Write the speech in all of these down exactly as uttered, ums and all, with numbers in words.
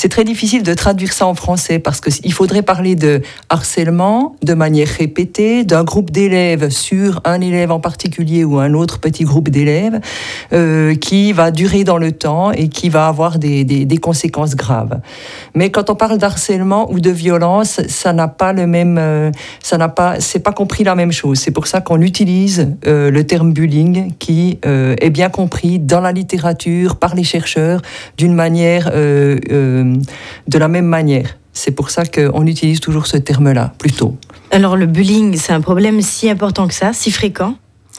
c'est très difficile de traduire ça en français parce qu'il faudrait parler de harcèlement de manière répétée, d'un groupe d'élèves sur un élève en particulier ou un autre petit groupe d'élèves euh, qui va durer dans le temps et qui va avoir des, des, des conséquences graves. Mais quand on parle d'harcèlement ou de violence, ça n'a pas le même, euh, ça n'a pas, c'est pas compris la même chose. C'est pour ça qu'on utilise euh, le terme bullying qui euh, est bien compris dans la littérature par les chercheurs d'une manière, euh, euh, de la même manière. C'est pour ça qu'on utilise toujours ce terme-là, plutôt. Alors le bullying, c'est un problème si important que ça, si fréquent ?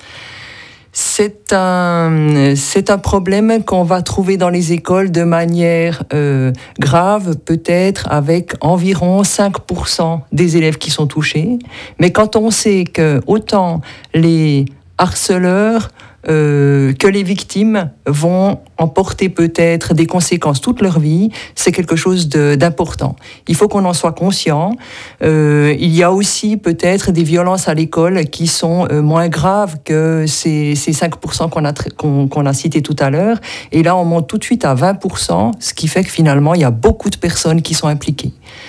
C'est un, c'est un problème qu'on va trouver dans les écoles de manière euh, grave, peut-être avec environ cinq pour cent des élèves qui sont touchés. Mais quand on sait que autant les harceleurs Euh, que les victimes vont emporter peut-être des conséquences toute leur vie, c'est quelque chose de, d'important. Il faut qu'on en soit conscient. Euh, il y a aussi peut-être des violences à l'école qui sont euh, moins graves que ces, ces cinq pour cent qu'on a, qu'on, qu'on a cités tout à l'heure. Et là, on monte tout de suite à vingt pour cent, ce qui fait que finalement, il y a beaucoup de personnes qui sont impliquées.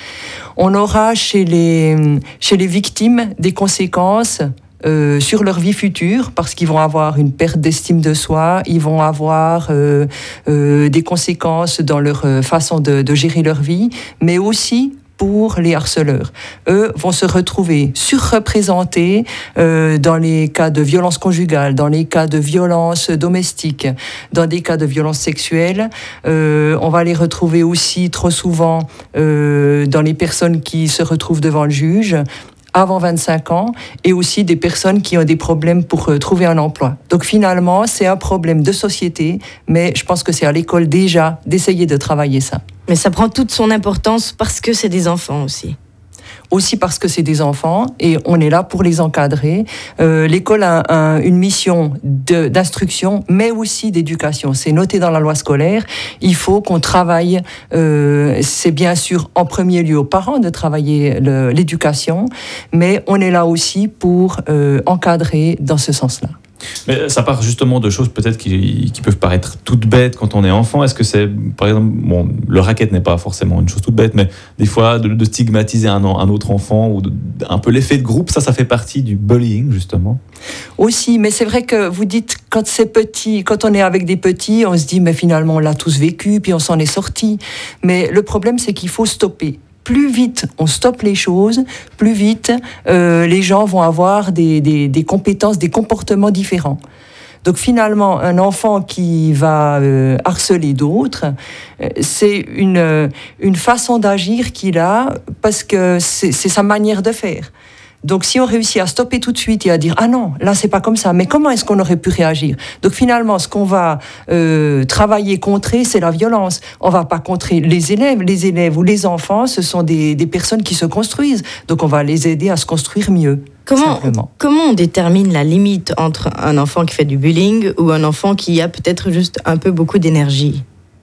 On aura chez les, chez les victimes des conséquences Euh, sur leur vie future, parce qu'ils vont avoir une perte d'estime de soi, ils vont avoir euh, euh, des conséquences dans leur euh, façon de, de gérer leur vie, mais aussi pour les harceleurs. Eux vont se retrouver surreprésentés euh, dans les cas de violence conjugale, dans les cas de violence domestique, dans des cas de violence sexuelle. Euh, on va les retrouver aussi trop souvent euh, dans les personnes qui se retrouvent devant le juge, avant vingt-cinq ans, et aussi des personnes qui ont des problèmes pour euh, trouver un emploi. Donc finalement, c'est un problème de société, mais je pense que c'est à l'école déjà d'essayer de travailler ça. Mais ça prend toute son importance parce que c'est des enfants aussi. Aussi parce que c'est des enfants et on est là pour les encadrer. Euh, l'école a un, une mission de, d'instruction, mais aussi d'éducation. C'est noté dans la loi scolaire. Il faut qu'on travaille, euh, c'est bien sûr en premier lieu aux parents de travailler le, l'éducation, mais on est là aussi pour euh, encadrer dans ce sens-là. Mais ça part justement de choses peut-être qui, qui peuvent paraître toutes bêtes quand on est enfant. Est-ce que c'est, par exemple, bon, le racket n'est pas forcément une chose toute bête, mais des fois de, de stigmatiser un, un autre enfant ou de, un peu l'effet de groupe, ça, ça fait partie du bullying justement. Aussi, mais c'est vrai que vous dites quand c'est petit, quand on est avec des petits, on se dit mais finalement on l'a tous vécu, puis on s'en est sorti. Mais le problème c'est qu'il faut stopper. Plus vite on stoppe les choses, plus vite euh, les gens vont avoir des, des, des compétences, des comportements différents. Donc finalement, un enfant qui va euh, harceler d'autres, euh, c'est une, euh, une façon d'agir qu'il a parce que c'est, c'est sa manière de faire. Donc si on réussit à stopper tout de suite et à dire « Ah non, là c'est pas comme ça, mais comment est-ce qu'on aurait pu réagir ?» Donc finalement, ce qu'on va euh, travailler, contrer, c'est la violence. On va pas contrer les élèves. Les élèves ou les enfants, ce sont des, des personnes qui se construisent. Donc on va les aider à se construire mieux. Comment, comment on détermine la limite entre un enfant qui fait du bullying ou un enfant qui a peut-être juste un peu beaucoup d'énergie ?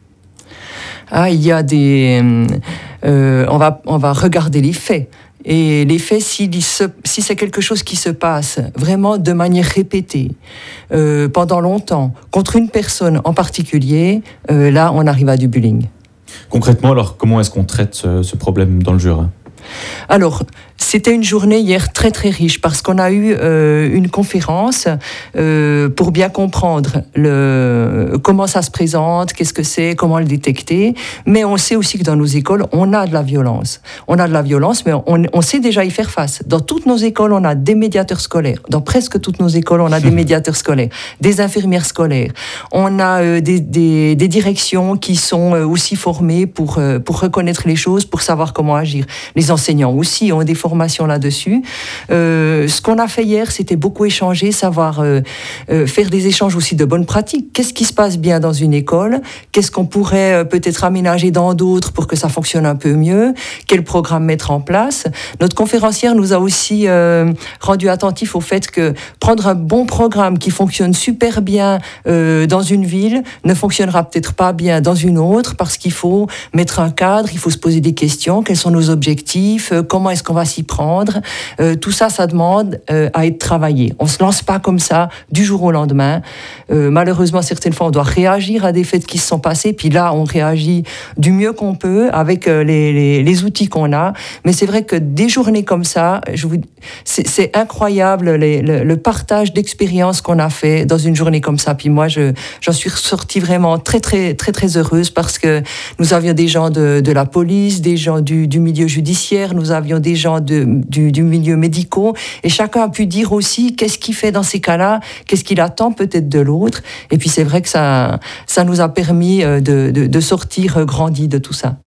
Ah, il y a des... Euh, on va, on va regarder les faits. Et les faits, si, si c'est quelque chose qui se passe vraiment de manière répétée, euh, pendant longtemps, contre une personne en particulier, euh, là, on arrive à du bullying. Concrètement, alors, comment est-ce qu'on traite ce, ce problème dans le Jura ? Alors, c'était une journée hier très très riche parce qu'on a eu euh, une conférence euh, pour bien comprendre le, comment ça se présente, qu'est-ce que c'est, comment le détecter. Mais on sait aussi que dans nos écoles, on a de la violence. On a de la violence, mais on, on sait déjà y faire face. Dans toutes nos écoles, on a des médiateurs scolaires. Dans presque toutes nos écoles, on a des médiateurs scolaires, des infirmières scolaires. On a euh, des, des, des directions qui sont euh, aussi formées pour, euh, pour reconnaître les choses, pour savoir comment agir. Les enseignants aussi ont des formations là-dessus. Euh, ce qu'on a fait hier, c'était beaucoup échanger, savoir euh, euh, faire des échanges aussi de bonnes pratiques. Qu'est-ce qui se passe bien dans une école ? Qu'est-ce qu'on pourrait euh, peut-être aménager dans d'autres pour que ça fonctionne un peu mieux ? Quel programme mettre en place ? Notre conférencière nous a aussi euh, rendu attentifs au fait que prendre un bon programme qui fonctionne super bien euh, dans une ville ne fonctionnera peut-être pas bien dans une autre parce qu'il faut mettre un cadre, il faut se poser des questions. Quels sont nos objectifs ? Comment est-ce qu'on va s'y s'y prendre. Euh, tout ça, ça demande euh, à être travaillé. On ne se lance pas comme ça du jour au lendemain. Euh, malheureusement, certaines fois, on doit réagir à des faits qui se sont passés. Puis là, on réagit du mieux qu'on peut avec euh, les, les, les outils qu'on a. Mais c'est vrai que des journées comme ça, je vous, c'est, c'est incroyable les, le, le partage d'expériences qu'on a fait dans une journée comme ça. Puis moi, je, j'en suis ressortie vraiment très, très, très, très heureuse parce que nous avions des gens de, de la police, des gens du, du milieu judiciaire, nous avions des gens de, du, du milieu médical, et chacun a pu dire aussi qu'est-ce qu'il fait dans ces cas-là, qu'est-ce qu'il attend peut-être de l'autre. Et puis c'est vrai que ça, ça nous a permis de, de, de sortir grandi de tout ça.